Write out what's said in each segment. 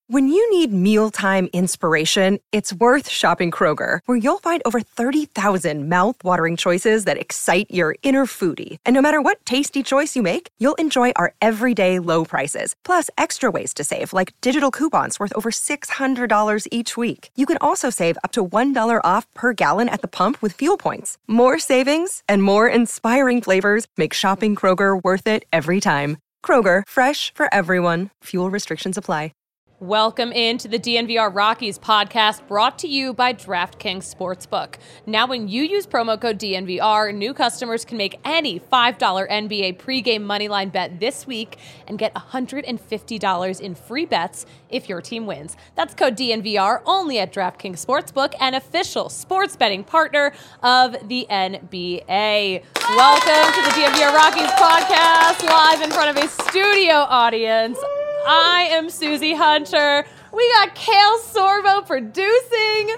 When you need mealtime inspiration, it's worth shopping Kroger, where you'll find over 30,000 mouth-watering choices that excite your inner foodie. And no matter what tasty choice you make, you'll enjoy our everyday low prices, plus extra ways to save, like digital coupons worth over $600 each week. You can also save up to $1 off per gallon at the pump with fuel points. More savings and more inspiring flavors make shopping Kroger worth it every time. Kroger, fresh for everyone. Fuel restrictions apply. Welcome into the DNVR Rockies podcast, brought to you by DraftKings Sportsbook. Now, when you use promo code DNVR, new customers can make any $5 NBA pregame moneyline bet this week and get $150 in free bets if your team wins. That's code DNVR only at DraftKings Sportsbook, an official sports betting partner of the NBA. Welcome to the DNVR Rockies podcast, live in front of a studio audience. I am Susie Hunter. We got Kale Sorbo producing.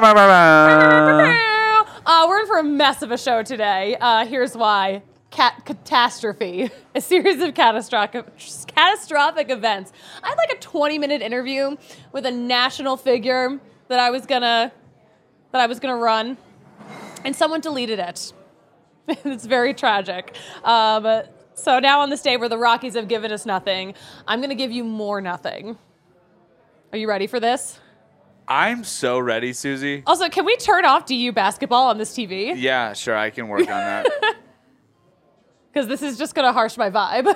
We're in for a mess of a show today. Here's why. Catastrophe. A series of catastrophic events. I had like a 20-minute interview with a national figure that I was gonna run, and someone deleted it. It's very tragic. So now on this day where the Rockies have given us nothing, I'm going to give you more nothing. Are you ready for this? I'm so ready, Susie. Also, can we turn off DU basketball on this TV? Yeah, sure, I can work on that. Because this is just going to harsh my vibe.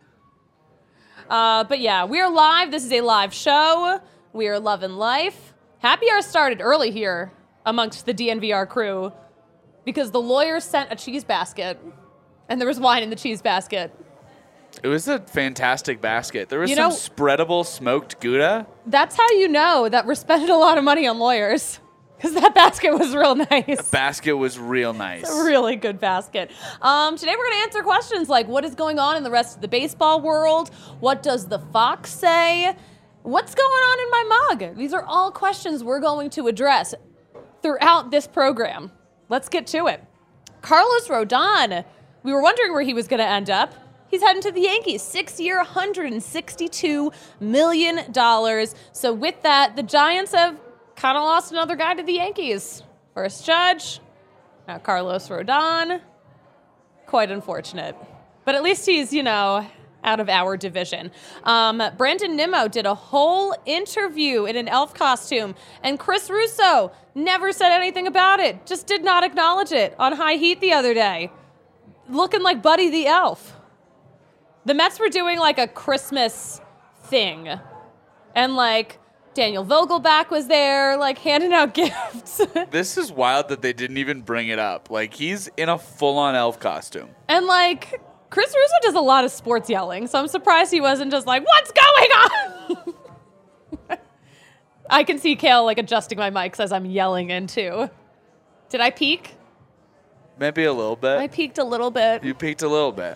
But yeah, we are live. This is a live show. We are loving life. Happy Hour started early here amongst the DNVR crew because the lawyers sent a cheese basket. And there was wine in the cheese basket. It was a fantastic basket. There was some spreadable smoked Gouda. That's how you know that we're spending a lot of money on lawyers. Because that basket was real nice. The basket was real nice. It's a really good basket. Today we're going to answer questions like, what is going on in the rest of the baseball world? What does the Fox say? What's going on in my mug? These are all questions we're going to address throughout this program. Let's get to it. Carlos Rodon. We were wondering where he was going to end up. He's heading to the Yankees. 6-year, $162 million. So with that, the Giants have kind of lost another guy to the Yankees. First Judge, now Carlos Rodon. Quite unfortunate. But at least he's, out of our division. Brandon Nimmo did a whole interview in an elf costume, and Chris Russo never said anything about it. Just did not acknowledge it on High Heat the other day. Looking like Buddy the Elf. The Mets were doing like a Christmas thing. And like Daniel Vogelback was there, like handing out gifts. This is wild that they didn't even bring it up. Like he's in a full-on elf costume. And like Chris Russo does a lot of sports yelling, so I'm surprised he wasn't just like, what's going on? I can see Kale like adjusting my mics as I'm yelling in too. Did I peek? Maybe a little bit. I peeked a little bit. You peeked a little bit.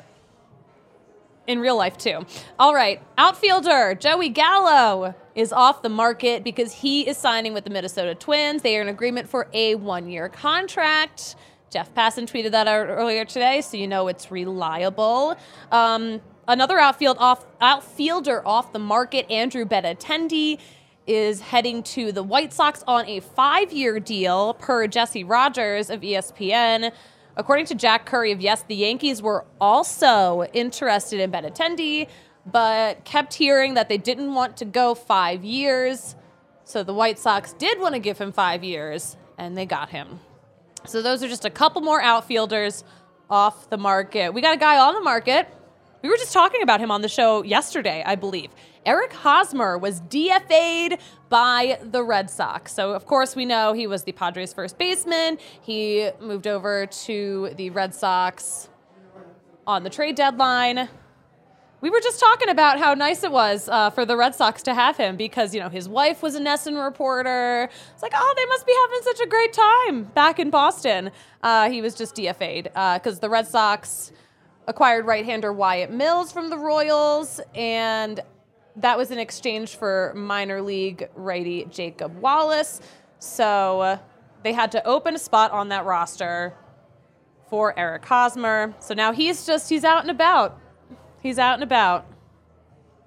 In real life, too. All right. Outfielder Joey Gallo is off the market because he is signing with the Minnesota Twins. They are in agreement for a 1-year contract. Jeff Passan tweeted that out earlier today, so you know it's reliable. Another outfielder off the market, Andrew Benintendi, is heading to the White Sox on a 5-year deal per Jesse Rogers of ESPN. According to Jack Curry of Yes, the Yankees were also interested in Benintendi, but kept hearing that they didn't want to go 5 years. So the White Sox did want to give him 5 years, and they got him. So those are just a couple more outfielders off the market. We got a guy on the market. We were just talking about him on the show yesterday, I believe. Eric Hosmer was DFA'd by the Red Sox. So, of course, we know he was the Padres' first baseman. He moved over to the Red Sox on the trade deadline. We were just talking about how nice it was for the Red Sox to have him because, his wife was a NESN reporter. It's like, oh, they must be having such a great time back in Boston. He was just DFA'd because the Red Sox acquired right-hander Wyatt Mills from the Royals, and that was in exchange for minor league righty Jacob Wallace. So they had to open a spot on that roster for Eric Hosmer. So now he's out and about. He's out and about.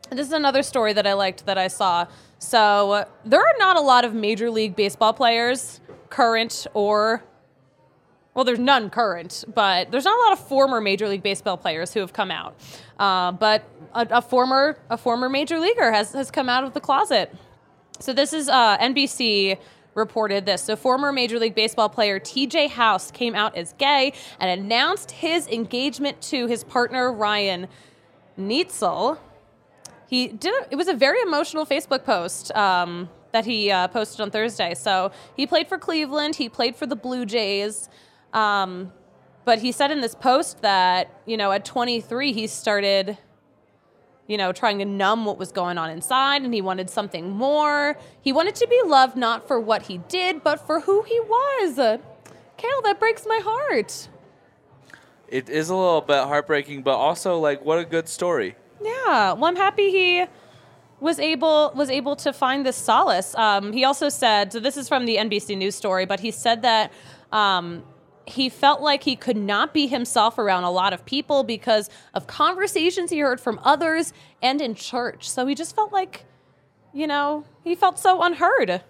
This is another story that I liked that I saw. So there are not a lot of Major League Baseball players, current or, well, there's none current, but there's not a lot of former Major League Baseball players who have come out. But a former Major Leaguer has come out of the closet. So this is NBC reported this. So former Major League Baseball player TJ House came out as gay and announced his engagement to his partner Ryan Neitzel. It was a very emotional Facebook post that he posted on Thursday. So he played for Cleveland. He played for the Blue Jays. But he said in this post that, at 23, he started, trying to numb what was going on inside, and he wanted something more. He wanted to be loved not for what he did, but for who he was. Kale, that breaks my heart. It is a little bit heartbreaking, but also, what a good story. Yeah, well, I'm happy he was able to find this solace. He also said, so this is from the NBC News story, but he said that he felt like he could not be himself around a lot of people because of conversations he heard from others and in church. So he just felt like, he felt so unheard.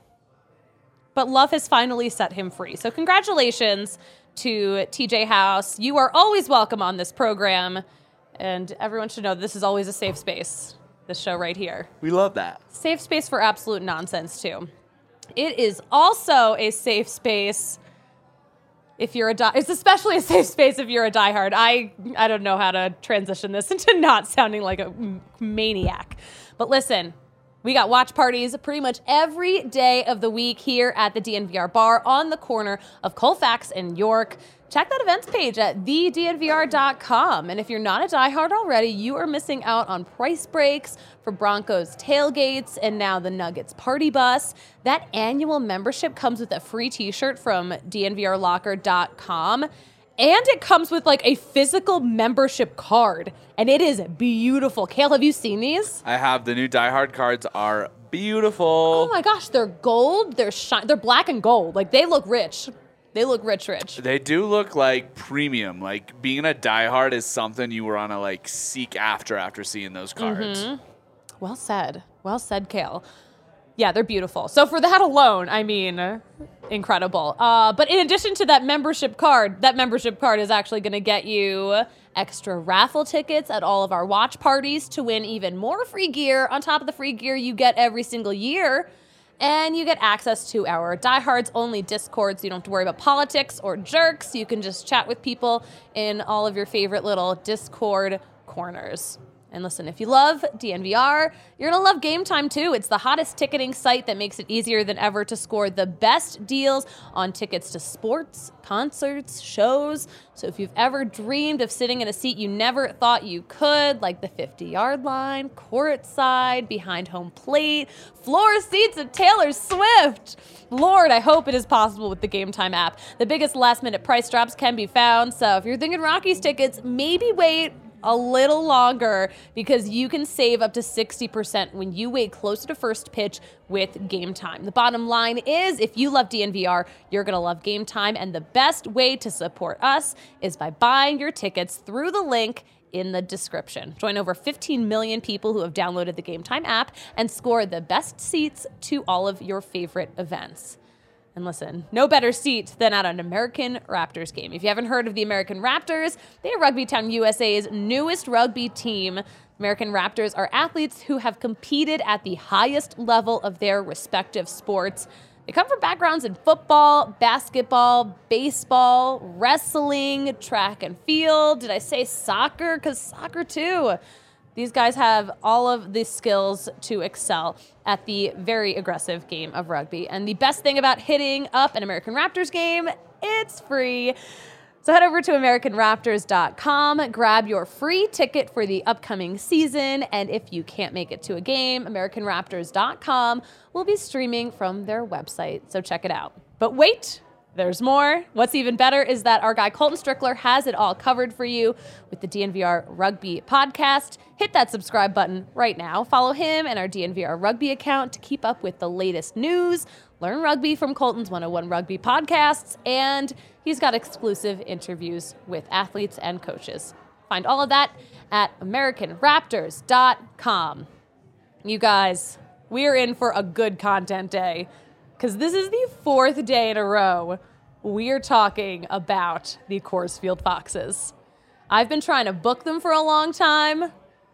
But love has finally set him free. So congratulations to TJ House. You are always welcome on this program. And everyone should know this is always a safe space, this show right here. We love that. Safe space for absolute nonsense, too. It is also a safe space if you're it's especially a safe space if you're a diehard. I don't know how to transition this into not sounding like a maniac. But listen, we got watch parties pretty much every day of the week here at the DNVR bar on the corner of Colfax and York. Check that events page at thednvr.com. And if you're not a diehard already, you are missing out on price breaks for Broncos tailgates and now the Nuggets party bus. That annual membership comes with a free t-shirt from dnvrlocker.com. And it comes with a physical membership card. And it is beautiful. Kale, have you seen these? I have. The new diehard cards are beautiful. Oh my gosh, they're gold. They're black and gold. They look rich. They look rich. They do look like premium. Being a diehard is something you want to seek after seeing those cards. Mm-hmm. Well said. Well said, Kale. Yeah, they're beautiful. So for that alone, incredible. But in addition to that membership card is actually going to get you extra raffle tickets at all of our watch parties to win even more free gear on top of the free gear you get every single year. And you get access to our diehards only Discord, so you don't have to worry about politics or jerks. You can just chat with people in all of your favorite little Discord corners. And listen, if you love DNVR, you're going to love Game Time too. It's the hottest ticketing site that makes it easier than ever to score the best deals on tickets to sports, concerts, shows. So if you've ever dreamed of sitting in a seat you never thought you could, like the 50-yard line, courtside, behind home plate, floor seats of Taylor Swift, Lord, I hope it is possible with the Game Time app. The biggest last-minute price drops can be found. So if you're thinking Rockies tickets, maybe wait a little longer because you can save up to 60% when you wait closer to first pitch with Game Time. The bottom line is if you love DNVR, you're going to love Game Time, and the best way to support us is by buying your tickets through the link in the description. Join over 15 million people who have downloaded the Game Time app and score the best seats to all of your favorite events. And listen, no better seat than at an American Raptors game. If you haven't heard of the American Raptors, they are Rugby Town USA's newest rugby team. American Raptors are athletes who have competed at the highest level of their respective sports. They come from backgrounds in football, basketball, baseball, wrestling, track and field. Did I say soccer? Because soccer too. These guys have all of the skills to excel at the very aggressive game of rugby. And the best thing about hitting up an American Raptors game, it's free. So head over to AmericanRaptors.com, grab your free ticket for the upcoming season. And if you can't make it to a game, AmericanRaptors.com will be streaming from their website. So check it out. But wait, there's more. What's even better is that our guy Colton Strickler has it all covered for you with the DNVR Rugby podcast. Hit that subscribe button right now. Follow him and our DNVR Rugby account to keep up with the latest news. Learn rugby from Colton's 101 Rugby podcasts, and he's got exclusive interviews with athletes and coaches. Find all of that at AmericanRaptors.com. You guys, we are in for a good content day because this is the 4th day in a row we are talking about the Coors Field Foxes. I've been trying to book them for a long time.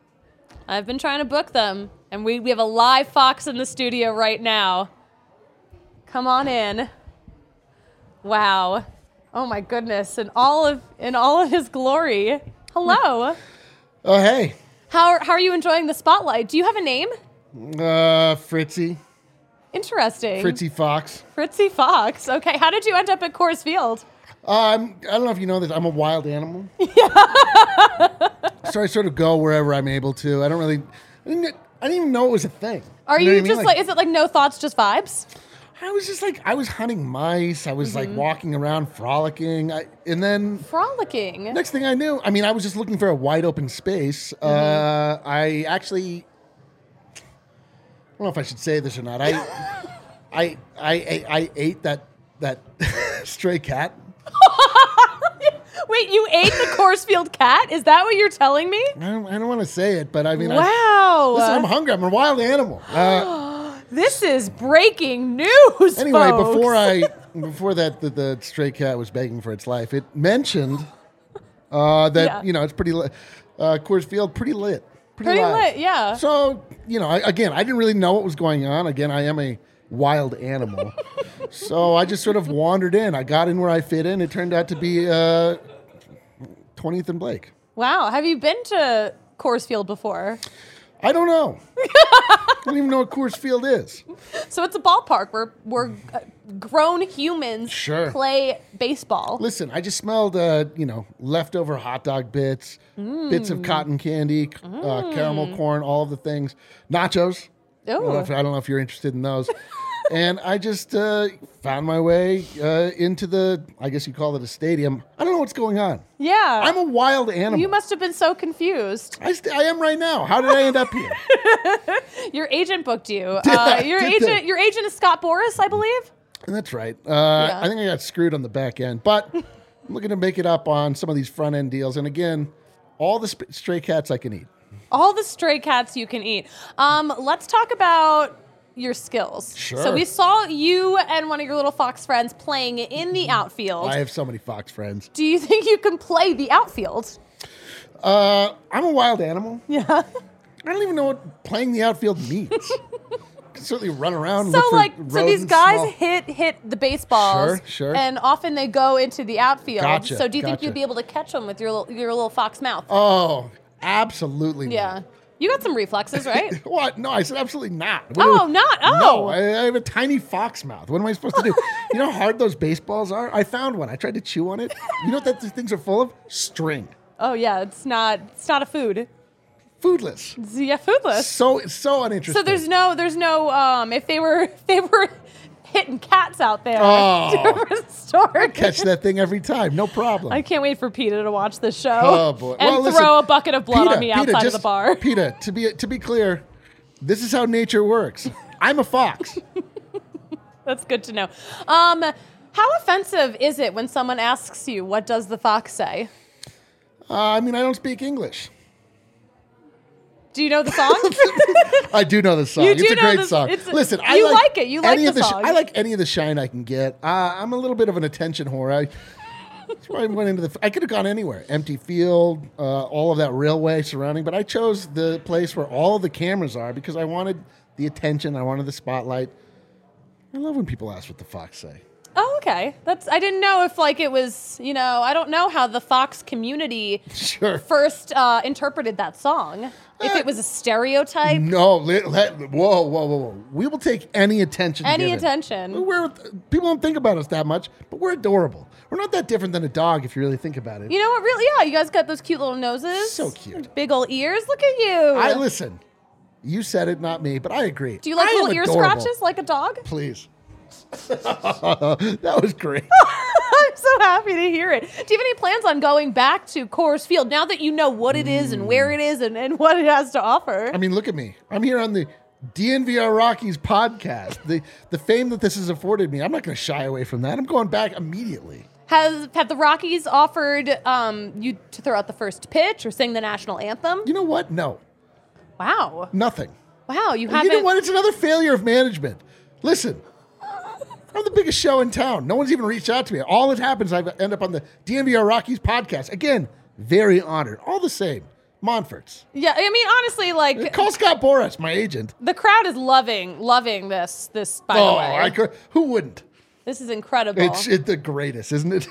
And we have a live fox in the studio right now. Come on in. Wow. Oh my goodness. In all of his glory. Hello. Oh, hey. How are you enjoying the spotlight? Do you have a name? Fritzy. Interesting. Fritzy Fox. Fritzy Fox. Okay. How did you end up at Coors Field? I don't know if you know this. I'm a wild animal. Yeah. So I sort of go wherever I'm able to. I didn't even know it was a thing. Are you just like, is it like no thoughts, just vibes? I was just like, I was hunting mice. I was like walking around frolicking. And then Frolicking. next thing I knew, I mean, I was just looking for a wide open space. I actually, I don't know if I should say this or not. I ate that stray cat. Wait, you ate the Coors Field cat? Is that what you're telling me? I don't want to say it, but I mean, wow. Listen, I'm hungry. I'm a wild animal. This is breaking news. Anyway, folks. before that, the stray cat was begging for its life. It mentioned that it's pretty lit. Coors Field, pretty lit. Pretty lit, yeah. So I didn't really know what was going on. Again, I am a wild animal, so I just sort of wandered in. I got in where I fit in. It turned out to be 20th and Blake. Wow, have you been to Coors Field before? I don't know. I don't even know what Coors Field is. So it's a ballpark where grown humans play baseball. Listen, I just smelled, leftover hot dog bits, bits of cotton candy, caramel corn, all of the things. Nachos. I don't know if you're interested in those. And I just found my way into I guess you call it a stadium. I don't know what's going on. Yeah. I'm a wild animal. You must have been so confused. I am right now. How did I end up here? Your agent booked you. Your Your agent is Scott Boras, I believe. That's right. I think I got screwed on the back end. But I'm looking to make it up on some of these front end deals. And again, all the stray cats I can eat. All the stray cats you can eat. Let's talk about your skills. Sure. So we saw you and one of your little fox friends playing in the outfield. I have so many fox friends. Do you think you can play the outfield? I'm a wild animal. Yeah. I don't even know what playing the outfield means. Can certainly run around. So look for so these guys small... hit the baseballs. Sure. And often they go into the outfield. Gotcha, So do you think you'd be able to catch them with your little fox mouth? Oh, absolutely. Yeah. Not. You got some reflexes, right? What? No, I said absolutely not. Not? Oh. No, I have a tiny fox mouth. What am I supposed to do? You know how hard those baseballs are? I found one. I tried to chew on it. You know what these things are full of? String. Oh, yeah. It's not a food. Foodless. Yeah, foodless. So uninteresting. So there's no if they were hitting cats out there. Different story. I catch that thing every time, no problem. I can't wait for PETA to watch this show. Oh boy! And throw a bucket of blood on me outside of the bar. PETA, to be clear, this is how nature works. I'm a fox. That's good to know. How offensive is it when someone asks you, "What does the fox say?" I don't speak English. Do you know the song? I do know the song. It's a great song. Listen, I like it. You like the song. I like any of the shine I can get. I'm a little bit of an attention whore. That's why I went into I could have gone anywhere. Empty field, all of that railway surrounding, but I chose the place where all the cameras are because I wanted the attention. I wanted the spotlight. I love when people ask what the fox say. Oh, okay. I didn't know if it was, I don't know how the Fox community first interpreted that song. If it was a stereotype. No, whoa. We will take any attention. Attention. People don't think about us that much, but we're adorable. We're not that different than a dog if you really think about it. You know what? Really? Yeah, you guys got those cute little noses. So cute. Big old ears. Look at you. Listen. You said it, not me, but I agree. Do you like little ear scratches like a dog? Please. That was great. I'm so happy to hear it. Do you have any plans on going back to Coors Field now that you know what it is and where it is and what it has to offer? Look at me. I'm here on the DNVR Rockies podcast. The fame that this has afforded me, I'm not going to shy away from that. I'm going back immediately. Have the Rockies offered you to throw out the first pitch or sing the national anthem? You know what? No. Wow. Nothing. Wow, you You haven't. know what? It's another failure of management. Listen, I'm the biggest show in town. No one's even reached out to me. All that happens, I end up on the DNVR Rockies podcast. Again, very honored. All the same. Monforts. Yeah, I mean, honestly, like Call Scott Boras, my agent. the crowd is loving this. By the way, Who wouldn't? this is incredible. It's the greatest, isn't it?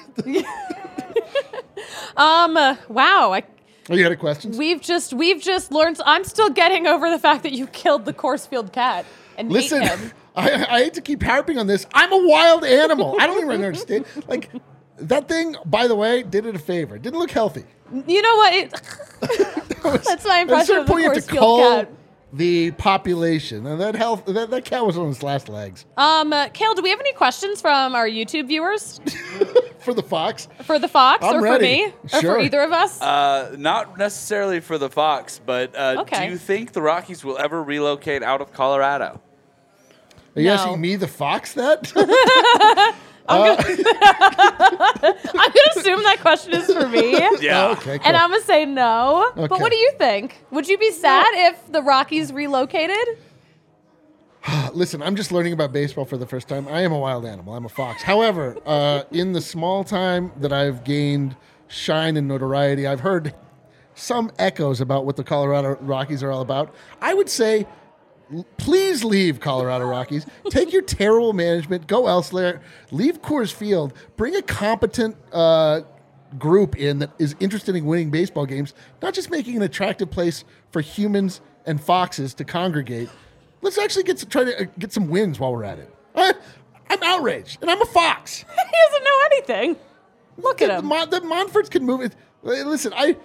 Wow. Oh, you had a question? We've just learned. I'm still getting over the fact that you killed the Coursefield cat and Listen, ate him. I hate to keep harping on this. I'm a wild animal. I don't even understand. Like, that thing, by the way, did it a favor. It didn't look healthy. You know what? That's my At a impression certain of the point, you have to Coursefield cull cat. the population. And that cat was on its last legs. Kale, do we have any questions from our YouTube viewers For the Fox. for the Fox I'm or ready. for me or Sure. for either of us? Not necessarily for the Fox, but Okay. do you think the Rockies will ever relocate out of Colorado? Are you No. asking me, the Fox, that? I'm gonna assume that question is for me. Yeah. Okay, cool. And I'm going to say no. But Okay. what do you think? Would you be sad if the Rockies relocated? Listen, I'm just learning about baseball for the first time. I am a wild animal. I'm a fox. However, in the small time that I've gained shine and notoriety, I've heard some echoes about what the Colorado Rockies are all about. I would say, please leave Colorado Rockies. Take your terrible management, go elsewhere, leave Coors Field, bring a competent group in that is interested in winning baseball games, not just making an attractive place for humans and foxes to congregate. Let's actually try to get some wins while we're at it. I'm outraged, and I'm a fox. He doesn't know anything. Look at him. The Monforts can move it. Listen, I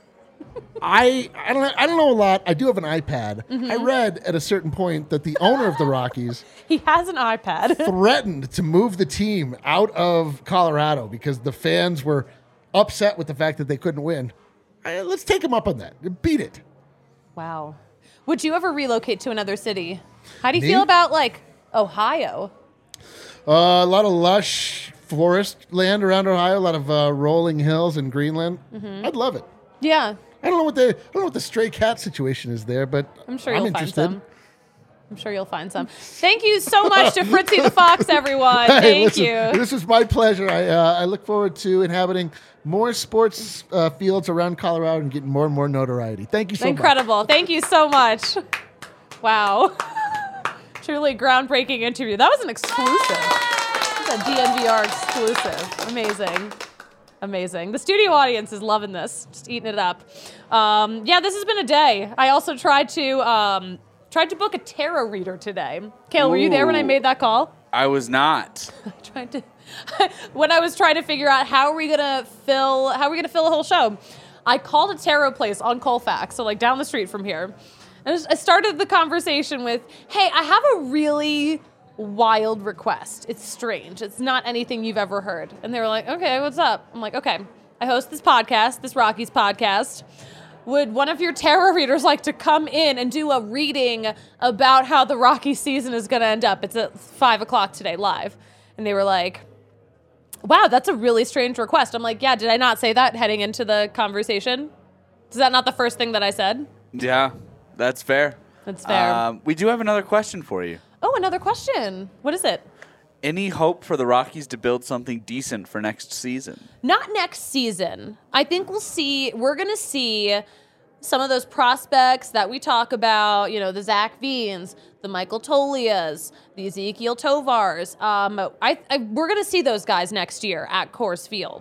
don't know a lot. I do have an iPad. Mm-hmm. I read at a certain point that the owner of the Rockies He has an iPad. threatened to move the team out of Colorado because the fans were upset with the fact that they couldn't win. Let's take him up on that. Beat it. Wow. Would you ever relocate to another city? How do you Me? feel about, like, Ohio? A lot of lush forest land around Ohio. A lot of rolling hills and Greenland. Mm-hmm. I'd love it. Yeah. I don't know what the stray cat situation is there, but I'm sure I'm you'll interested. find some. I'm sure you'll find some. Thank you so much to Fritzy the Fox, everyone. Hey, Thank listen, you. This was my pleasure. I look forward to inhabiting more sports fields around Colorado and getting more and more notoriety. Thank you so much. Incredible. Thank you so much. Wow. Truly groundbreaking interview. That was an exclusive. It's a DNVR exclusive. Amazing. Amazing. The studio audience is loving this. Just eating it up. Yeah, this has been a day. I also tried to book a tarot reader today. Kale, were you there when I made that call? I was not. When I was trying to figure out how are we gonna fill a whole show, I called a tarot place on Colfax, so like down the street from here. And I started the conversation with, "Hey, I have a really wild request. It's strange. It's not anything you've ever heard." And they were like, "Okay, what's up?" I'm like, "Okay, I host this podcast, this Rockies podcast. Would one of your tarot readers like to come in and do a reading about how the Rockies season is going to end up? It's at 5:00 today live." And they were like, "Wow, that's a really strange request." I'm like, "Yeah, did I not say that heading into the conversation? Is that not the first thing that I said?" Yeah, that's fair. That's fair. We do have another question for you. Oh, another question. What is it? Any hope for the Rockies to build something decent for next season? Not next season. I think we're going to see some of those prospects that we talk about, you know, the Zach Veens, the Michael Tolias, the Ezekiel Tovars. We're going to see those guys next year at Coors Field.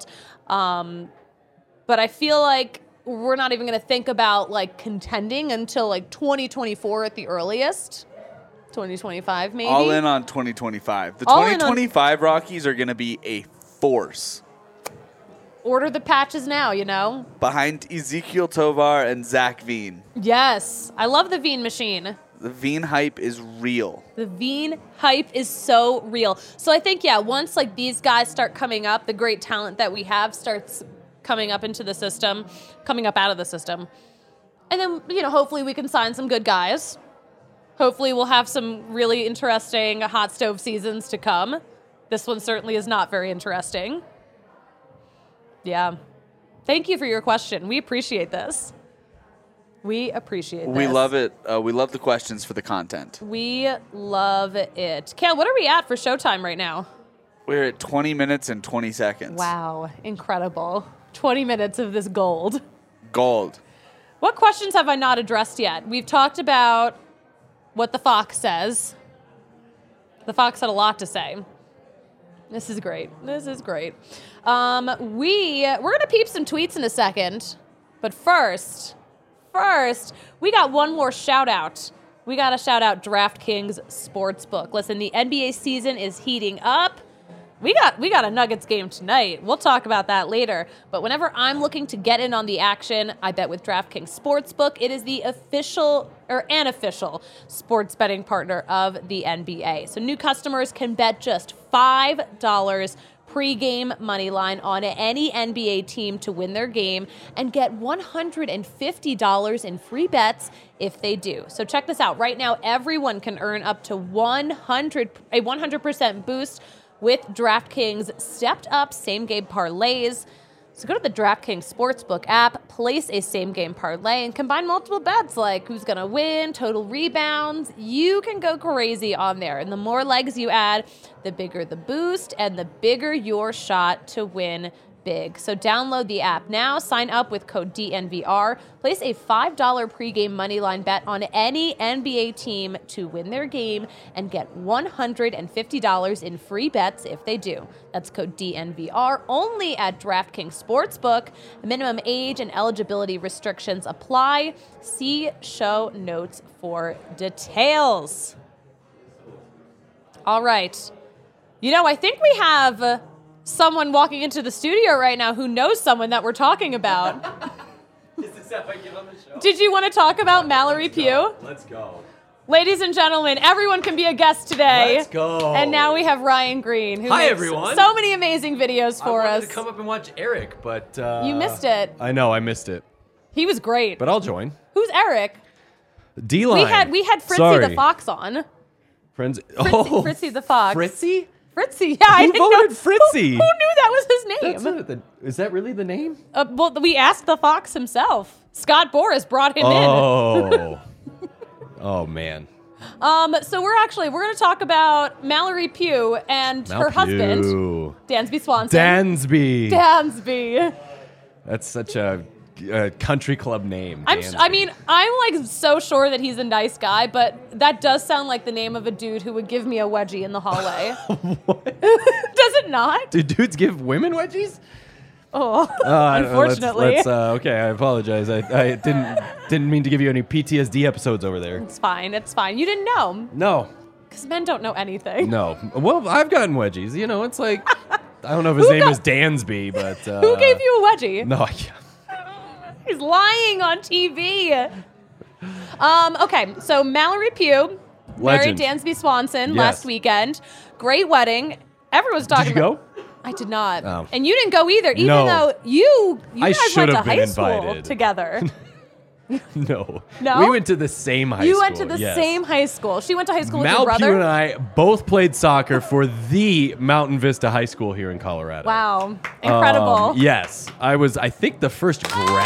But I feel like we're not even going to think about like contending until like 2024 at the earliest. 2025 maybe. All in on 2025. The All in on- 2025 Rockies are going to be a force. Order the patches now, you know? Behind Ezekiel Tovar and Zach Veen. Yes. I love the Veen machine. The Veen hype is real. The Veen hype is so real. So I think, yeah, once like these guys start coming up, the great talent that we have starts coming up into the system, coming up out of the system. And then, you know, hopefully we can sign some good guys. Hopefully we'll have some really interesting hot stove seasons to come. This one certainly is not very interesting. Yeah. Thank you for your question. We appreciate this. We appreciate this. We love it. We love the questions for the content. We love it. Kale, what are we at for Showtime right now? We're at 20 minutes and 20 seconds. Wow, incredible. 20 minutes of this gold. Gold. What questions have I not addressed yet? We've talked about what the Fox says. The Fox had a lot to say. This is great. This is great. We're gonna peep some tweets in a second, but first, we got one more shout out. We got to shout out DraftKings Sportsbook. Listen, the NBA season is heating up. We got a Nuggets game tonight. We'll talk about that later. But whenever I'm looking to get in on the action, I bet with DraftKings Sportsbook. It is the official sports betting partner of the NBA. So new customers can bet just $5 pregame money line on any NBA team to win their game and get $150 in free bets if they do. So check this out. Right now, everyone can earn up to 100% boost with DraftKings stepped up same game parlays. So go to the DraftKings Sportsbook app, place a same game parlay, and combine multiple bets like who's going to win, total rebounds. You can go crazy on there. And the more legs you add, the bigger the boost and the bigger your shot to win big. So download the app now, sign up with code DNVR, place a $5 pregame moneyline bet on any NBA team to win their game and get $150 in free bets if they do. That's code DNVR only at DraftKings Sportsbook. Minimum age and eligibility restrictions apply. See show notes for details. All right. You know, I think we have someone walking into the studio right now who knows someone that we're talking about. Is this how I get on the show? Did you want to talk about Mallory Pugh? Let's go. Ladies and gentlemen, everyone can be a guest today. Let's go. And now we have Ryan Green, who Hi, makes everyone. so many amazing videos for I us. wanted to come up and watch Eric, but You missed it. I know I missed it, He was great. but I'll join. Who's Eric? D-line. We had Fritzy Sorry. the Fox on. Fritzy the Fox. Fritzy? Fritzy, yeah, I Who didn't know. voted Fritzy? Who knew that was his name? Is that really the name? Well, we asked the Fox himself. Scott Boras brought him in. Oh. Oh man. So we're going to talk about Mallory Pugh and her husband, Dansby Swanson. Dansby. That's such a country club name. I'm like so sure that he's a nice guy, but that does sound like the name of a dude who would give me a wedgie in the hallway. What? Does it not? Do dudes give women wedgies? Oh, unfortunately. Okay, I apologize. I didn't mean to give you any PTSD episodes over there. It's fine. It's fine. You didn't know. No. Because men don't know anything. No. Well, I've gotten wedgies. You know, it's like, I don't know if his name is Dansby, but... Who gave you a wedgie? No, He's lying on TV. Okay, so Mallory Pugh married Dansby Swanson last weekend. Great wedding. Everyone's talking Did you about... go? I did not. Oh. And you didn't go either, even though you I guys should went to have been high school invited. together. No. No? We went to the same high school. You went to the yes. same high school. She went to high school with Mal your brother? Pugh and I both played soccer for the Mountain Vista High School here in Colorado. Wow. Incredible. Yes. I was, I think, the first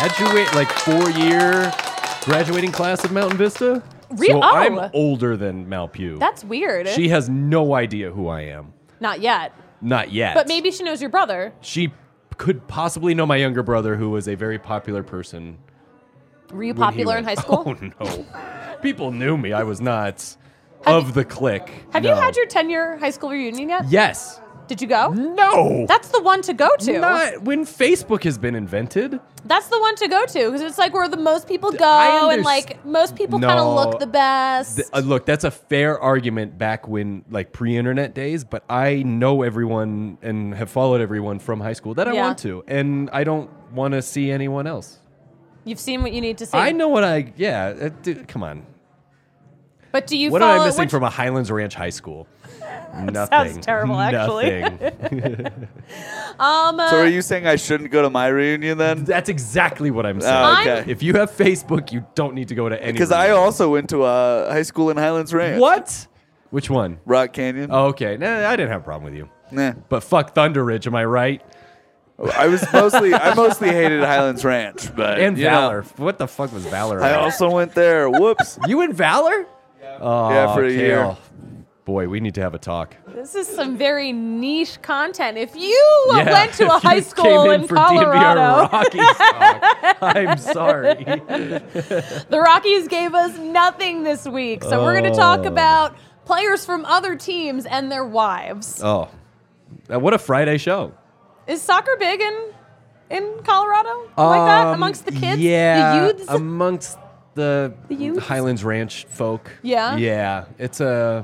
4-year graduating class of Mountain Vista. So I'm older than Mal Pugh. That's weird. She has no idea who I am. Not yet. Not yet. But maybe she knows your brother. She could possibly know my younger brother, who was a very popular person. Were you popular in high school? Oh, no. People knew me. I was not of the clique. Have you had your 10-year high school reunion yet? Yes. Did you go? No. That's the one to go to. Not when Facebook has been invented. That's the one to go to because it's like where the most people go and like most people kind of look the best. Look, that's a fair argument back when like pre-internet days, but I know everyone and have followed everyone from high school that I want to, and I don't want to see anyone else. You've seen what you need to see. I know what dude, come on. But do you What follow am I missing from a Highlands Ranch high school? Nothing. Sounds terrible, actually. Nothing. So are you saying I shouldn't go to my reunion then? That's exactly what I'm saying. Oh, okay. If you have Facebook, you don't need to go to any. Because I also went to a high school in Highlands Ranch. What? Which one? Rock Canyon. Oh, okay. Nah, I didn't have a problem with you. Nah. But fuck Thunder Ridge, am I right? I mostly hated Highlands Ranch, but And you know, Valor. What the fuck was Valor? I about? also went there. Whoops. You in Valor? Oh, Yeah, for a Kale. year. Boy, we need to have a talk. This is some very niche content. If you went to a if you high school came in for Colorado, DNVR Rockies talk, I'm sorry. the Rockies gave us nothing this week. So we're going to talk about players from other teams and their wives. Oh, what a Friday show. Is soccer big in Colorado like that amongst the kids? Yeah, The youths? amongst the youths? Highlands Ranch folk. Yeah? Yeah, it's a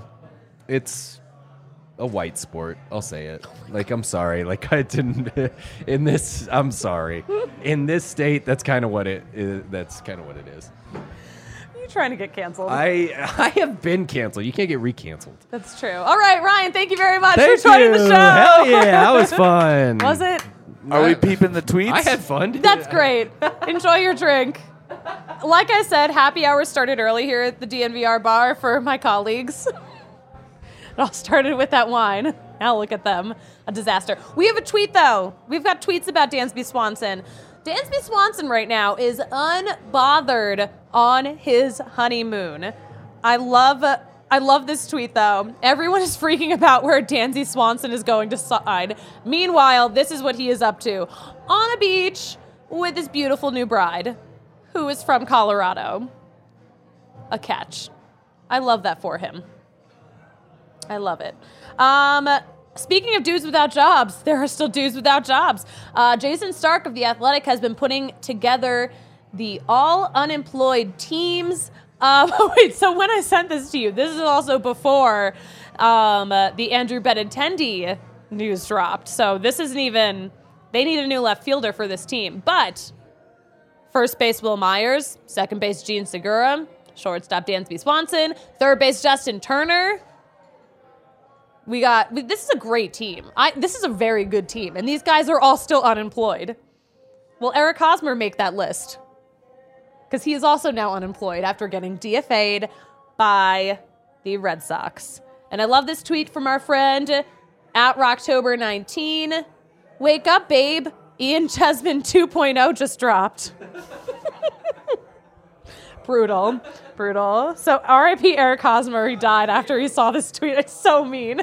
white sport. I'll say it. Like, I'm sorry. Like, I didn't in this. I'm sorry. In this state, that's kind of what it is. That's kind of what it is. You're trying to get canceled. I have been canceled. You can't get recanceled. That's true. All right, Ryan, thank you very much Thank for joining you. the show. Hell yeah, that was fun. Was it? Are we peeping the tweets? I had fun. That's great. Enjoy your drink. Like I said, happy hour started early here at the DNVR bar for my colleagues. It all started with that wine. Now look at them. A disaster. We have a tweet, though. We've got tweets about Dansby Swanson. Dansby Swanson right now is unbothered on his honeymoon. I love this tweet, though. Everyone is freaking about where Dansby Swanson is going to sign. Meanwhile, this is what he is up to. On a beach with his beautiful new bride, who is from Colorado. A catch. I love that for him. I love it. Speaking of dudes without jobs, there are still dudes without jobs. Jason Stark of The Athletic has been putting together the all unemployed teams. Wait, so when I sent this to you, this is also before the Andrew Benintendi news dropped. So this isn't even, they need a new left fielder for this team. But first base Will Myers, second base Gene Segura, shortstop Dansby Swanson, third base Justin Turner. This is a great team. This is a very good team, and these guys are all still unemployed. Will Eric Hosmer make that list? Because he is also now unemployed after getting DFA'd by the Red Sox. And I love this tweet from our friend at Rocktober19. Wake up, babe. Ian Chesman 2.0 just dropped. Brutal. So R.I.P. Eric Hosmer, he died after he saw this tweet. It's so mean.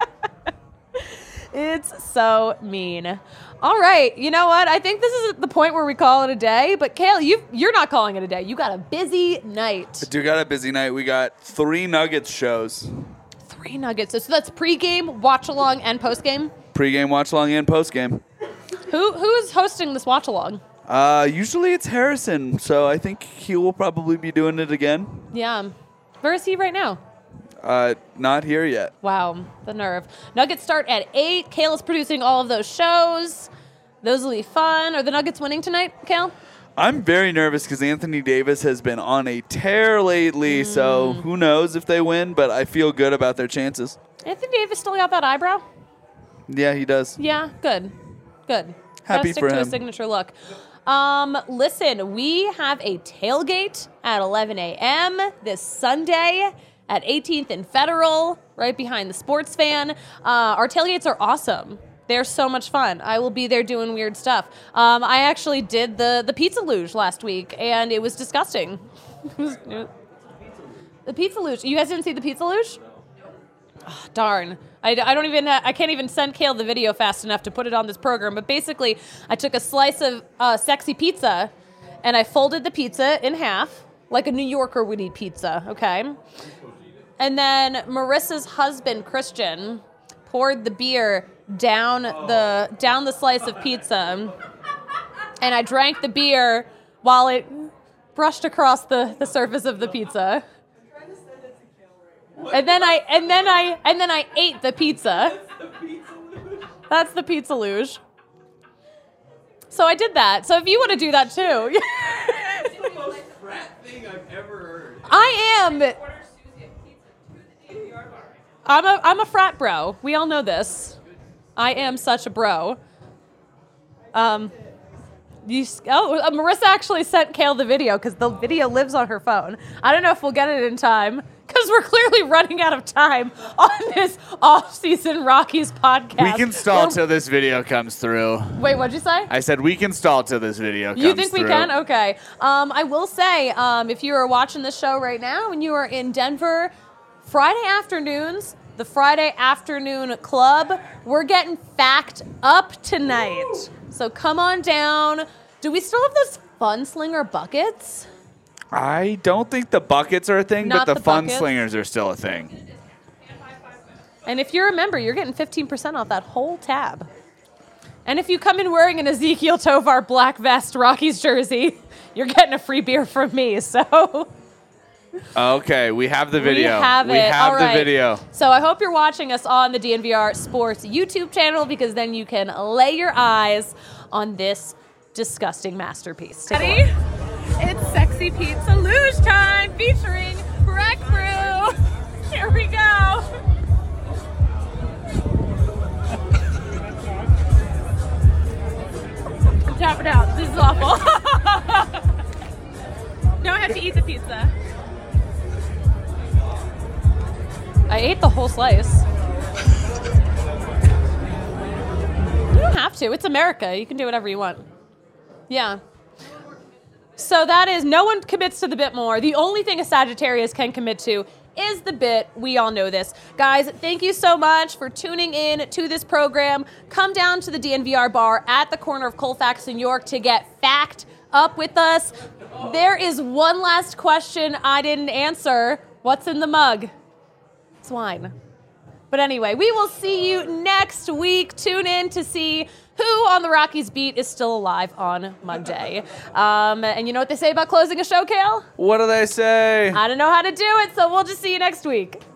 It's so mean. All right, you know what? I think this is the point where we call it a day. But Kale, you're not calling it a day. You got a busy night. I do got a busy night. We got 3 Nuggets shows. 3 Nuggets. So that's pregame, watch along, and postgame. Pre-game, watch along, and post-game. Who is hosting this watch along? Usually it's Harrison, so I think he will probably be doing it again. Yeah. Where is he right now? Not here yet. Wow, the nerve. Nuggets start at 8. Kale is producing all of those shows. Those will be fun. Are the Nuggets winning tonight, Kale? I'm very nervous because Anthony Davis has been on a tear lately, so who knows if they win, but I feel good about their chances. Anthony Davis still got that eyebrow? Yeah, he does. Yeah, good. Good. Happy Gotta stick for to him. his signature look. Listen, we have a tailgate at 11 a.m. this Sunday at 18th and Federal, right behind the Sports Fan. Our tailgates are awesome. They're so much fun. I will be there doing weird stuff. I actually did the pizza luge last week, and it was disgusting. The pizza luge. You guys didn't see the pizza luge? Oh, darn. I can't even send Kale the video fast enough to put it on this program. But basically, I took a slice of sexy pizza, and I folded the pizza in half, like a New Yorker would eat pizza, okay? And then Marissa's husband, Christian, poured the beer down the slice of pizza, and I drank the beer while it brushed across the surface of the pizza. And then I ate the pizza. That's the pizza luge. So I did that. So if you want to do that too. It's the most frat thing I've ever heard. I am. I'm a frat bro. We all know this. I am such a bro. Marissa actually sent Kale the video because the video lives on her phone. I don't know if we'll get it in time. because we're clearly running out of time on this off-season Rockies podcast. We can stall till this video comes through. Wait, what'd you say? I said we can stall till this video comes through. You think we can? Okay. I will say, if you are watching this show right now and you are in Denver, Friday afternoons, the Friday Afternoon Club, we're getting fact up tonight. So come on down. Do we still have those Fun Slinger buckets? I don't think the buckets are a thing, Not but the fun buckets. slingers are still a thing. And if you're a member, you're getting 15% off that whole tab. And if you come in wearing an Ezekiel Tovar black vest Rockies jersey, you're getting a free beer from me. So Okay, we have the video. We have the video. So I hope you're watching us on the DNVR Sports YouTube channel, because then you can lay your eyes on this disgusting masterpiece. Ready? It's Sexy Pizza Luge time featuring Breck Brew. Here we go. Tap it out. This is awful. Now I have to eat the pizza. I ate the whole slice. You don't have to. It's America. You can do whatever you want. Yeah. So that is, no one commits to the bit more. The only thing a Sagittarius can commit to is the bit. We all know this. Guys, thank you so much for tuning in to this program. Come down to the DNVR bar at the corner of Colfax and York to get fact up with us. There is one last question I didn't answer. What's in the mug? It's wine. But anyway, we will see you next week. Tune in to see who on the Rockies beat is still alive on Mug Day. And you know what they say about closing a show, Kale? What do they say? I don't know how to do it, so we'll just see you next week.